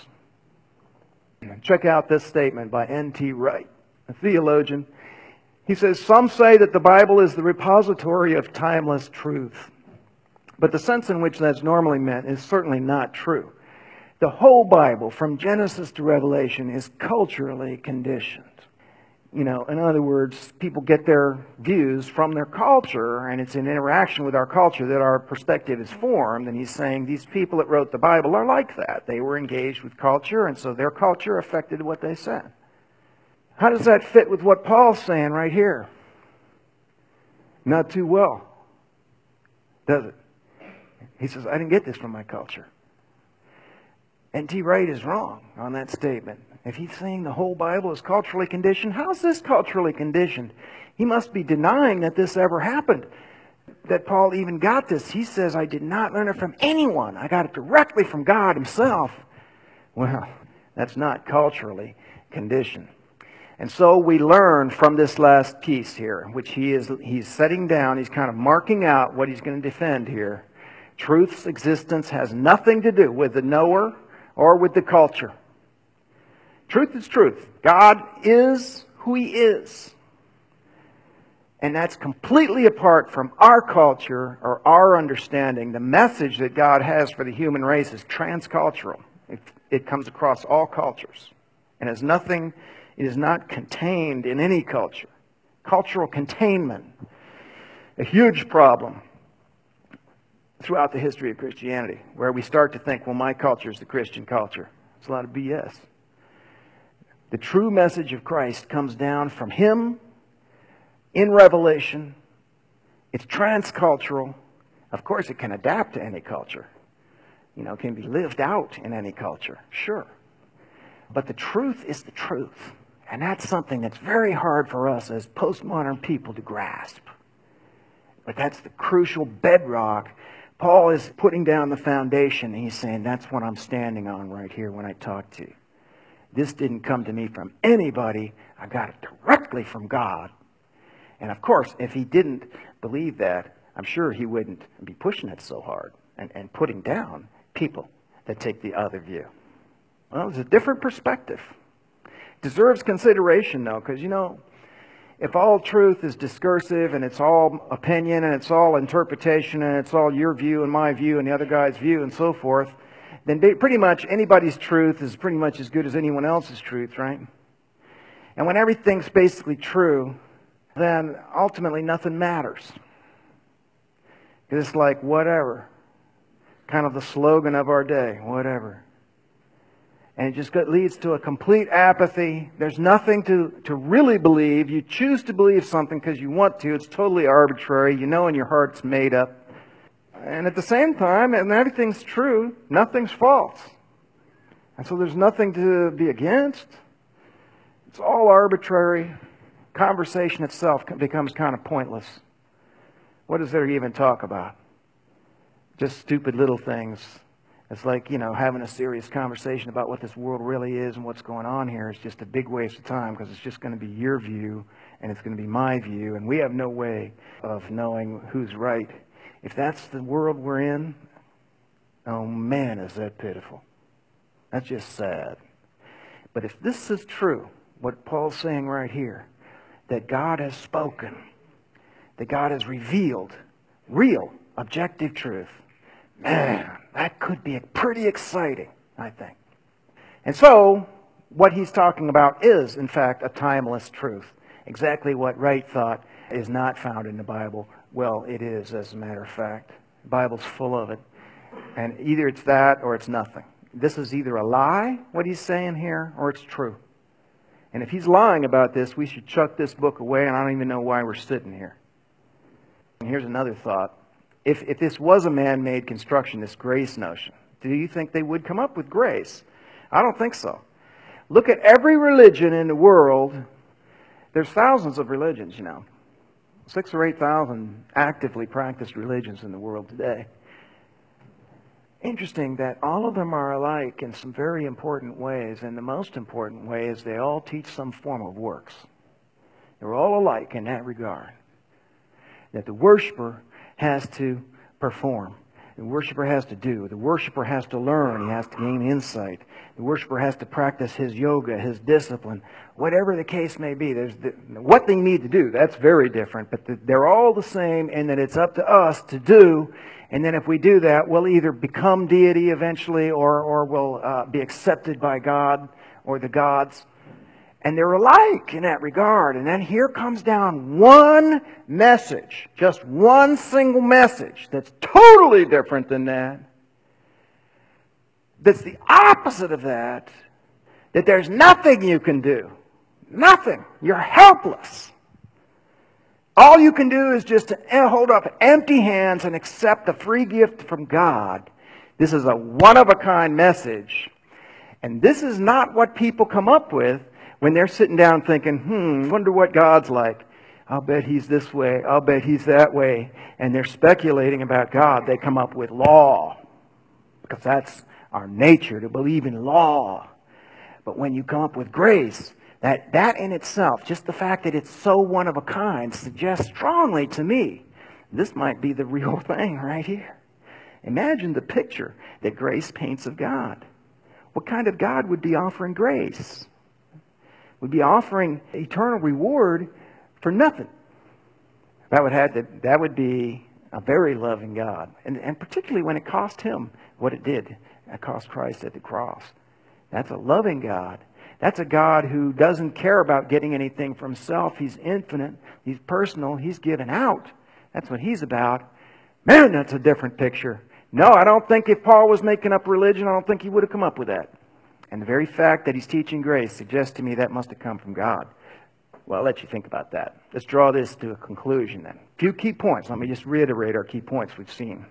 C: Check out this statement by N T Wright, a theologian. He says, some say that the Bible is the repository of timeless truth. But the sense in which that's normally meant is certainly not true. The whole Bible, from Genesis to Revelation, is culturally conditioned. You know, in other words, people get their views from their culture, and it's in interaction with our culture that our perspective is formed. And he's saying these people that wrote the Bible are like that. They were engaged with culture, and so their culture affected what they said. How does that fit with what Paul's saying right here? Not too well, does it? He says, I didn't get this from my culture. N T Wright is wrong on that statement. If he's saying the whole Bible is culturally conditioned, how's this culturally conditioned? He must be denying that this ever happened, that Paul even got this. He says, I did not learn it from anyone. I got it directly from God himself. Well, that's not culturally conditioned. And so we learn from this last piece here, which he is he's setting down, he's kind of marking out what he's going to defend here. Truth's existence has nothing to do with the knower or with the culture. Truth is truth. God is who he is. And that's completely apart from our culture or our understanding. The message that God has for the human race is transcultural. It, it comes across all cultures. And has nothing, it is not contained in any culture. Cultural containment, a huge problem throughout the history of Christianity, where we start to think, well, my culture is the Christian culture. It's a lot of B S. The true message of Christ comes down from him in Revelation. It's transcultural. Of course, it can adapt to any culture. You know, it can be lived out in any culture, sure. But the truth is the truth. And that's something that's very hard for us as postmodern people to grasp. But that's the crucial bedrock. Paul is putting down the foundation, and he's saying, that's what I'm standing on right here when I talk to you. This didn't come to me from anybody. I got it directly from God. And of course, if he didn't believe that, I'm sure he wouldn't be pushing it so hard and, and putting down people that take the other view. Well, it's a different perspective. Deserves consideration, though, because, you know, if all truth is discursive and it's all opinion and it's all interpretation and it's all your view and my view and the other guy's view and so forth, then pretty much anybody's truth is pretty much as good as anyone else's truth, right? And when everything's basically true, then ultimately nothing matters. It's like whatever. Kind of the slogan of our day, whatever. And it just leads to a complete apathy. There's nothing to, to really believe. You choose to believe something because you want to. It's totally arbitrary. You know in your heart it's made up. And at the same time, and everything's true, nothing's false. And so there's nothing to be against. It's all arbitrary. Conversation itself becomes kind of pointless. What is there to even talk about? Just stupid little things. It's like, you know, having a serious conversation about what this world really is and what's going on here is just a big waste of time because it's just going to be your view and it's going to be my view, and we have no way of knowing who's right. If that's the world we're in, oh man, is that pitiful. That's just sad. But if this is true, what Paul's saying right here, that God has spoken, that God has revealed real, objective truth, man, that could be pretty exciting, I think. And so, what he's talking about is, in fact, a timeless truth. Exactly what Wright thought is not found in the Bible. Well, it is, as a matter of fact. The Bible's full of it. And either it's that or it's nothing. This is either a lie, what he's saying here, or it's true. And if he's lying about this, we should chuck this book away, and I don't even know why we're sitting here. And here's another thought. If, if this was a man-made construction, this grace notion, do you think they would come up with grace? I don't think so. Look at every religion in the world. There's thousands of religions, you know. Six or eight thousand actively practiced religions in the world today. Interesting that all of them are alike in some very important ways, and the most important way is they all teach some form of works. They're all alike in that regard. That the worshiper has to perform. The worshiper has to do. The worshiper has to learn. He has to gain insight. The worshiper has to practice his yoga, his discipline, whatever the case may be. There's the, what they need to do, that's very different. But the, they're all the same in that it's up to us to do. And then if we do that, we'll either become deity eventually or, or we'll uh, be accepted by God or the gods. And they're alike in that regard. And then here comes down one message, just one single message that's totally different than that. That's the opposite of that. That there's nothing you can do. Nothing. You're helpless. All you can do is just to hold up empty hands and accept a free gift from God. This is a one-of-a-kind message. And this is not what people come up with when they're sitting down thinking, hmm, wonder what God's like. I'll bet He's this way. I'll bet He's that way. And they're speculating about God. They come up with law. Because that's our nature, to believe in law. But when you come up with grace, that, that in itself, just the fact that it's so one of a kind, suggests strongly to me, this might be the real thing right here. Imagine the picture that grace paints of God. What kind of God would be offering grace? Would be offering eternal reward for nothing. That would have to, that would be a very loving God. And, and particularly when it cost Him what it did. It cost Christ at the cross. That's a loving God. That's a God who doesn't care about getting anything for Himself. He's infinite. He's personal. He's given out. That's what He's about. Man, that's a different picture. No, I don't think if Paul was making up religion, I don't think he would have come up with that. And the very fact that he's teaching grace suggests to me that must have come from God. Well, I'll let you think about that. Let's draw this to a conclusion then. A few key points. Let me just reiterate our key points we've seen.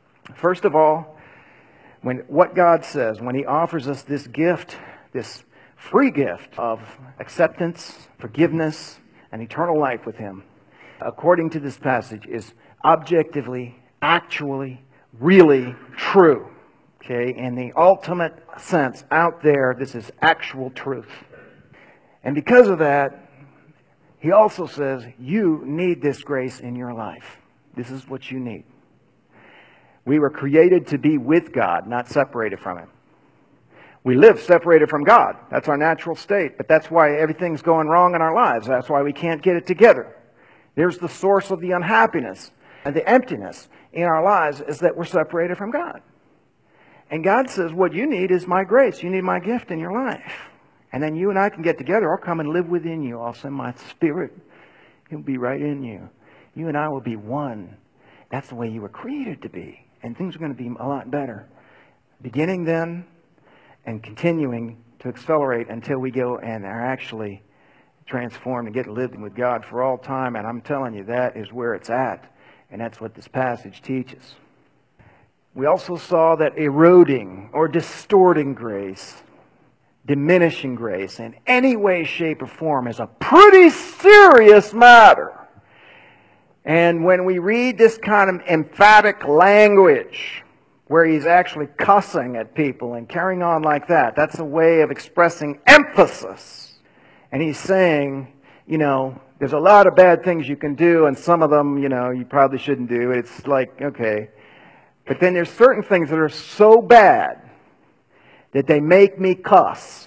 C: First of all, when what God says, when He offers us this gift, this
B: free gift of acceptance, forgiveness, and eternal life with Him, according to this passage, is objectively, actually, really true. Okay, in the ultimate sense, out there, this is actual truth. And because of that, he also says, you need this grace in your life. This is what you need. We were created to be with God, not separated from Him. We live separated from God. That's our natural state. But that's why everything's going wrong in our lives. That's why we can't get it together. There's the source of the unhappiness and the emptiness in our lives, is that we're separated from God. And God says, what you need is my grace. You need my gift in your life. And then you and I can get together. I'll come and live within you. I'll send my Spirit. He'll be right in you. You and I will be one. That's the way you were created to be. And things are going to be a lot better. Beginning then and continuing to accelerate until we go and are actually transformed and get living with God for all time. And I'm telling you, that is where it's at. And that's what this passage teaches. We also saw that eroding or distorting grace, diminishing grace in any way, shape, or form is a pretty serious matter. And when we read this kind of emphatic language, where he's actually cussing at people and carrying on like that, that's a way of expressing emphasis. And he's saying, you know, there's a lot of bad things you can do, and some of them, you know, you probably shouldn't do. It's like, okay. But then there's certain things that are so bad that they make me cuss.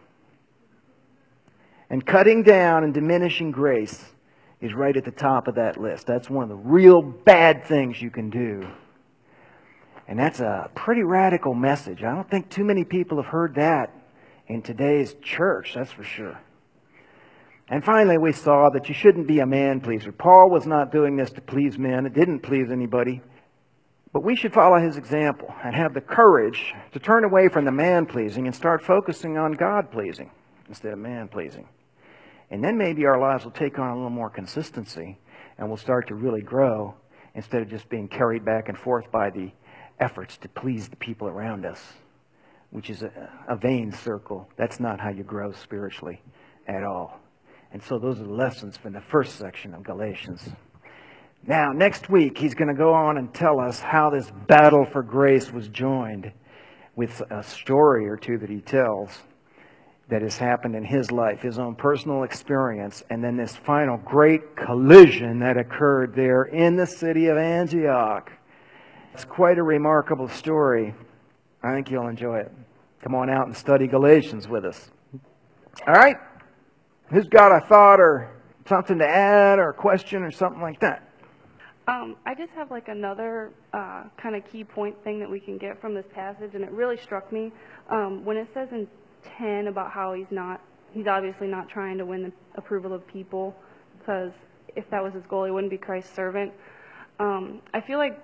B: And cutting down and diminishing grace is right at the top of that list. That's one of the real bad things you can do. And that's a pretty radical message. I don't think too many people have heard that in today's church, that's for sure. And finally, we saw that you shouldn't be a man-pleaser. Paul was not doing this to please men. It didn't please anybody. But we should follow his example and have the courage to turn away from the man-pleasing and start focusing on God-pleasing instead of man-pleasing. And then maybe our lives will take on a little more consistency and we'll start to really grow instead of just being carried back and forth by the efforts to please the people around us, which is a, a vain circle. That's not how you grow spiritually at all. And so those are the lessons from the first section of Galatians. Now, next week, he's going to go on and tell us how this battle for grace was joined with a story or two that he tells that has happened in his life, his own personal experience, and then this final great collision that occurred there in the city of Antioch. It's quite a remarkable story. I think you'll enjoy it. Come on out and study Galatians with us. All right? Who's got a thought or something to add or a question or something like that?
D: Um, I just have like another uh, kind of key point thing that we can get from this passage, and it really struck me um, when it says in ten about how he's not, he's obviously not trying to win the approval of people, because if that was his goal, he wouldn't be Christ's servant. Um, I feel like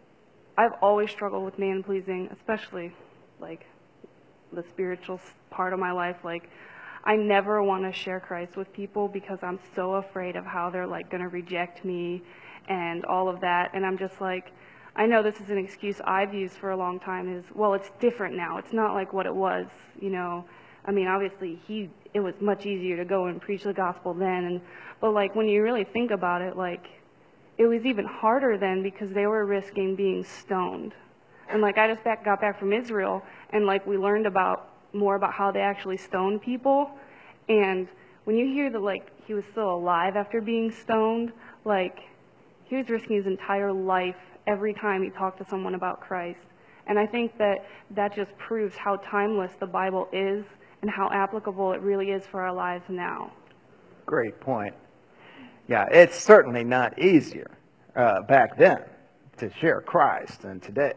D: I've always struggled with man-pleasing, especially like the spiritual part of my life. Like, I never want to share Christ with people because I'm so afraid of how they're like going to reject me and all of that. And I'm just like, I know this is an excuse I've used for a long time is, well, it's different now. It's not like what it was, you know. I mean, obviously, he it was much easier to go and preach the gospel then. And but like when you really think about it, like it was even harder then because they were risking being stoned. And like I just back, got back from Israel, and like we learned about more about how they actually stoned people. And when you hear that like he was still alive after being stoned, like he was risking his entire life every time he talked to someone about Christ. And I think that that just proves how timeless the Bible is and how applicable it really is for our lives now.
B: Great point. Yeah, it's certainly not easier uh, back then to share Christ than today.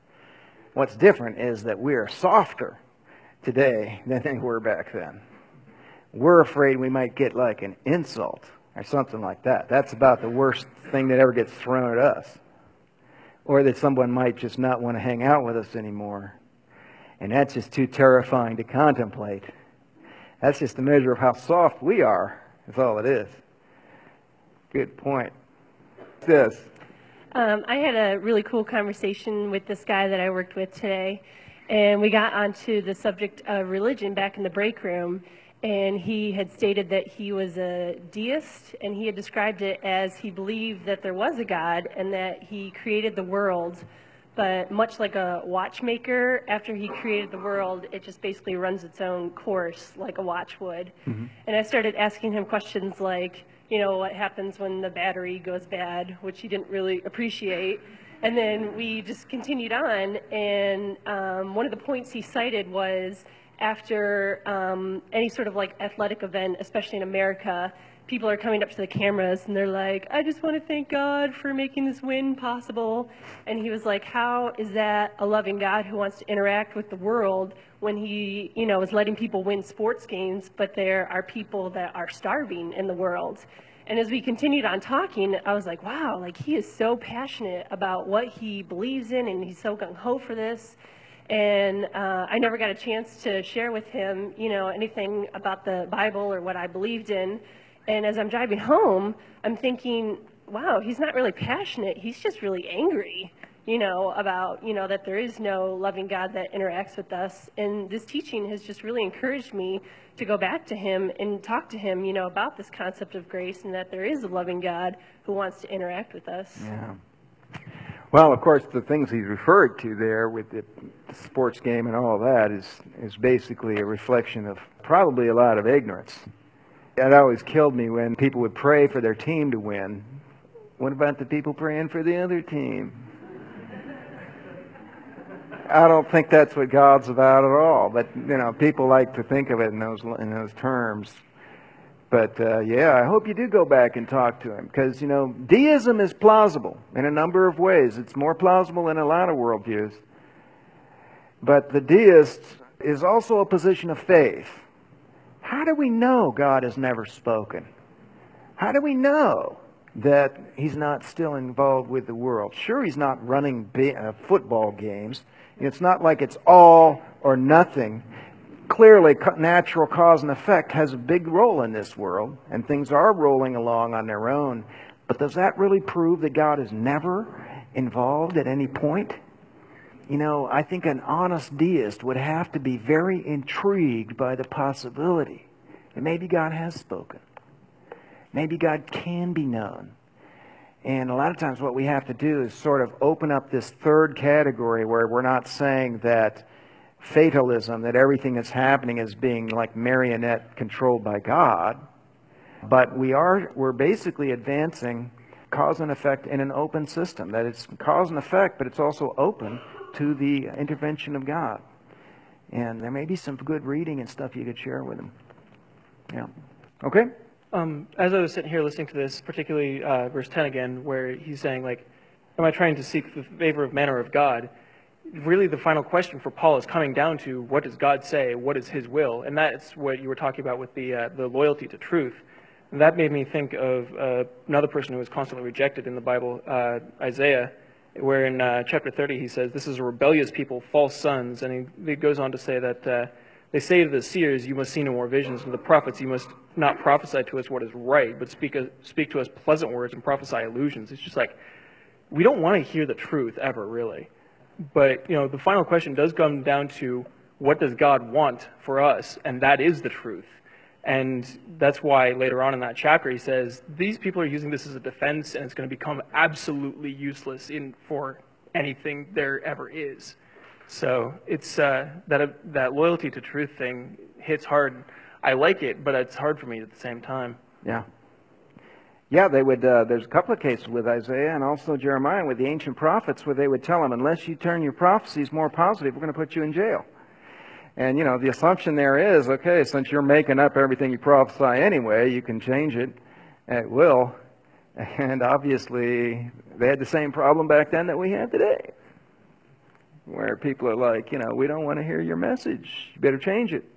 B: What's different is that we're softer today than they were back then. We're afraid we might get like an insult or something like that. That's about the worst thing that ever gets thrown at us. Or that someone might just not want to hang out with us anymore. And that's just too terrifying to contemplate. That's just a measure of how soft we are, is all it is. Good point. This.
E: Um, I had a really cool conversation with this guy that I worked with today. And we got onto the subject of religion back in the break room, and he had stated that he was a deist, and he had described it as he believed that there was a God and that he created the world, but much like a watchmaker, after he created the world, it just basically runs its own course like a watch would. Mm-hmm. And I started asking him questions like, you know, what happens when the battery goes bad, which he didn't really appreciate. And then we just continued on, and um, one of the points he cited was after um, any sort of like athletic event, especially in America, people are coming up to the cameras and they're like, I just want to thank God for making this win possible. And he was like, how is that a loving God who wants to interact with the world when he, you know, is letting people win sports games, but there are people that are starving in the world? And as we continued on talking, I was like, wow, like he is so passionate about what he believes in, and he's so gung-ho for this. And uh, I never got a chance to share with him, you know, anything about the Bible or what I believed in. And as I'm driving home, I'm thinking, wow, he's not really passionate. He's just really angry, you know, about, you know, that there is no loving God that interacts with us. And this teaching has just really encouraged me to go back to him and talk to him, you know, about this concept of grace and that there is a loving God who wants to interact with us.
B: Yeah. Well, of course, the things he's referred to there with the sports game and all that is, is basically a reflection of probably a lot of ignorance. It always killed me when people would pray for their team to win. What about the people praying for the other team? I don't think that's what God's about at all. But, you know, people like to think of it in those in those terms. But, uh, yeah, I hope you do go back and talk to him. Because, you know, deism is plausible in a number of ways. It's more plausible than a lot of worldviews. But the deist is also a position of faith. How do we know God has never spoken? How do we know that he's not still involved with the world? Sure, he's not running uh, football games. It's not like it's all or nothing. Clearly, natural cause and effect has a big role in this world, and things are rolling along on their own. But does that really prove that God is never involved at any point? You know, I think an honest deist would have to be very intrigued by the possibility that maybe God has spoken. Maybe God can be known. And a lot of times what we have to do is sort of open up this third category where we're not saying that fatalism, that everything that's happening is being like marionette controlled by God, but we are, we're basically advancing cause and effect in an open system. That it's cause and effect, but it's also open to the intervention of God. And there may be some good reading and stuff you could share with them. Yeah. Okay?
F: Um, as I was sitting here listening to this, particularly uh, verse ten again, where he's saying, like, am I trying to seek the favor of man or of God? Really the final question for Paul is coming down to, what does God say? What is his will? And that's what you were talking about with the, uh, the loyalty to truth. And that made me think of uh, another person who was constantly rejected in the Bible, uh, Isaiah, where in uh, chapter thirty he says, this is a rebellious people, false sons. And he, he goes on to say that uh, they say to the seers, you must see no more visions, and to the prophets, you must not prophesy to us what is right, but speak, a, speak to us pleasant words and prophesy illusions. It's just like, we don't want to hear the truth ever, really. But, you know, the final question does come down to, what does God want for us? And that is the truth. And that's why later on in that chapter he says, these people are using this as a defense, and it's going to become absolutely useless in for anything there ever is. So it's uh, that uh, that loyalty to truth thing hits hard. I like it, but it's hard for me at the same time.
B: Yeah. Yeah, they would. Uh, there's a couple of cases with Isaiah and also Jeremiah with the ancient prophets where they would tell them, unless you turn your prophecies more positive, we're going to put you in jail. And, you know, the assumption there is, okay, since you're making up everything you prophesy anyway, you can change it at will. And obviously, they had the same problem back then that we have today, where people are like, you know, we don't want to hear your message. You better change it.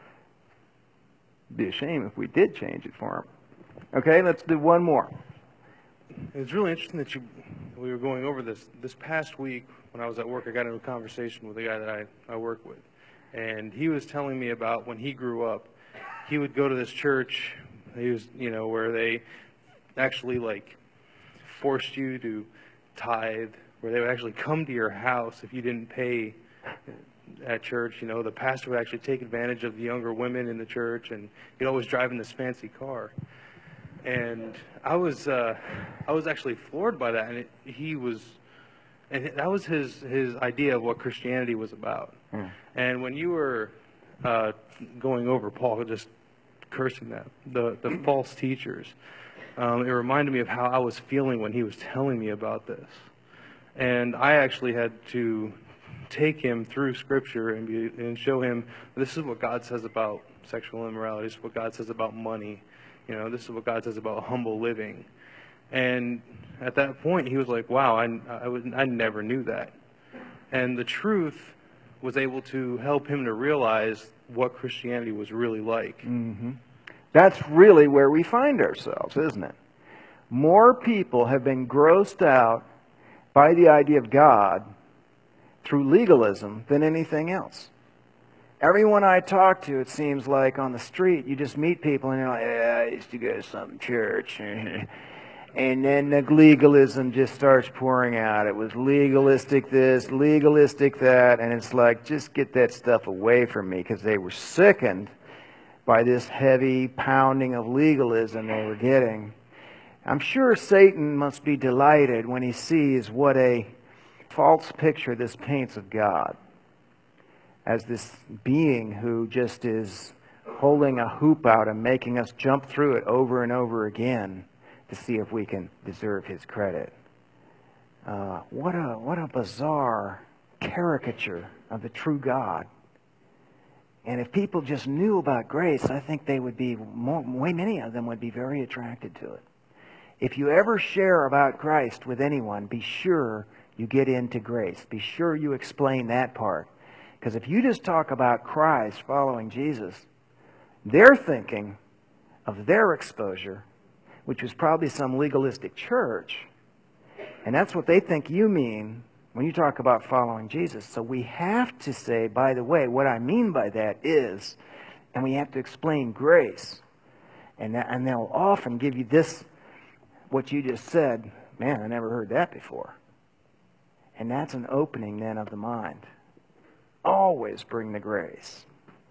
B: It'd be a shame if we did change it for them. Okay, let's do one more.
G: It's really interesting that you we were going over this. This past week, when I was at work, I got into a conversation with a guy that I, I work with. And he was telling me about when he grew up, he would go to this church, he was, you know, where they actually, like, forced you to tithe, where they would actually come to your house if you didn't pay at church. You know, the pastor would actually take advantage of the younger women in the church, and he'd always drive in this fancy car. And I was, uh, I was actually floored by that, and it, he was, and that was his his idea of what Christianity was about. Mm. And when you were uh, going over Paul, just cursing that the the false teachers, um, it reminded me of how I was feeling when he was telling me about this, and I actually had to take him through Scripture and be, and show him this is what God says about sexual immorality. This is what God says about money. You know, this is what God says about humble living. And at that point, he was like, wow, I, I, was, I never knew that. And the truth was able to help him to realize what Christianity was really like.
B: Mm-hmm. That's really where we find ourselves, isn't it? More people have been grossed out by the idea of God through legalism than anything else. Everyone I talk to, it seems like on the street, you just meet people and you're like, yeah, I used to go to some church. And then the legalism just starts pouring out. It was legalistic this, legalistic that, and it's like, just get that stuff away from me, because they were sickened by this heavy pounding of legalism they were getting. I'm sure Satan must be delighted when he sees what a false picture this paints of God, as this being who just is holding a hoop out and making us jump through it over and over again to see if we can deserve his credit. Uh, what a what a bizarre caricature of the true God. And if people just knew about grace, I think they would be, more, way many of them would be very attracted to it. If you ever share about Christ with anyone, be sure you get into grace. Be sure you explain that part. Because if you just talk about Christ following Jesus, they're thinking of their exposure, which was probably some legalistic church. And that's what they think you mean when you talk about following Jesus. So we have to say, by the way, what I mean by that is, and we have to explain grace. And, that, and they'll often give you this, what you just said, man, I never heard that before. And that's an opening then of the mind. Always bring the grace.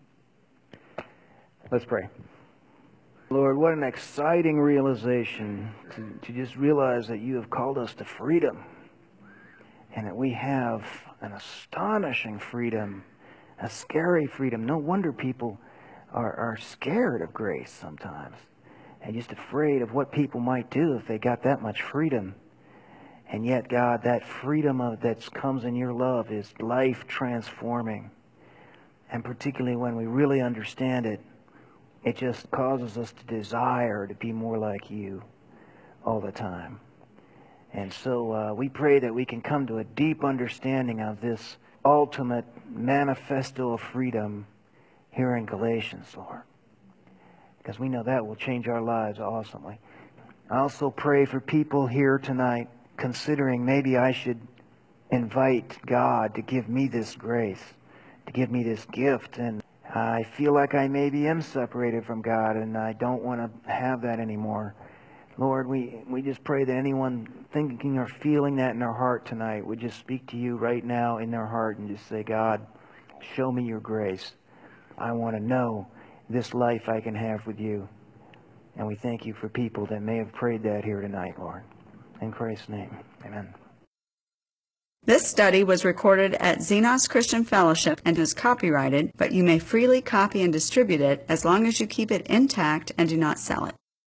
B: Let's pray. Lord, what an exciting realization to, to just realize that you have called us to freedom, and that we have an astonishing freedom, a scary freedom. No wonder people are, are scared of grace sometimes, and just afraid of what people might do if they got that much freedom. And yet, God, that freedom of, that comes in your love is life-transforming. And particularly when we really understand it, it just causes us to desire to be more like you all the time. And so uh, we pray that we can come to a deep understanding of this ultimate manifesto of freedom here in Galatians, Lord. Because we know that will change our lives awesomely. I also pray for people here tonight considering maybe I should invite God to give me this grace, to give me this gift. And I feel like I maybe am separated from God, and I don't want to have that anymore. Lord, we, we just pray that anyone thinking or feeling that in their heart tonight would just speak to you right now in their heart and just say, God, show me your grace. I want to know this life I can have with you. And we thank you for people that may have prayed that here tonight, Lord. In Christ's name, amen.
A: This study was recorded at Xenos Christian Fellowship and is copyrighted, but you may freely copy and distribute it as long as you keep it intact and do not sell it.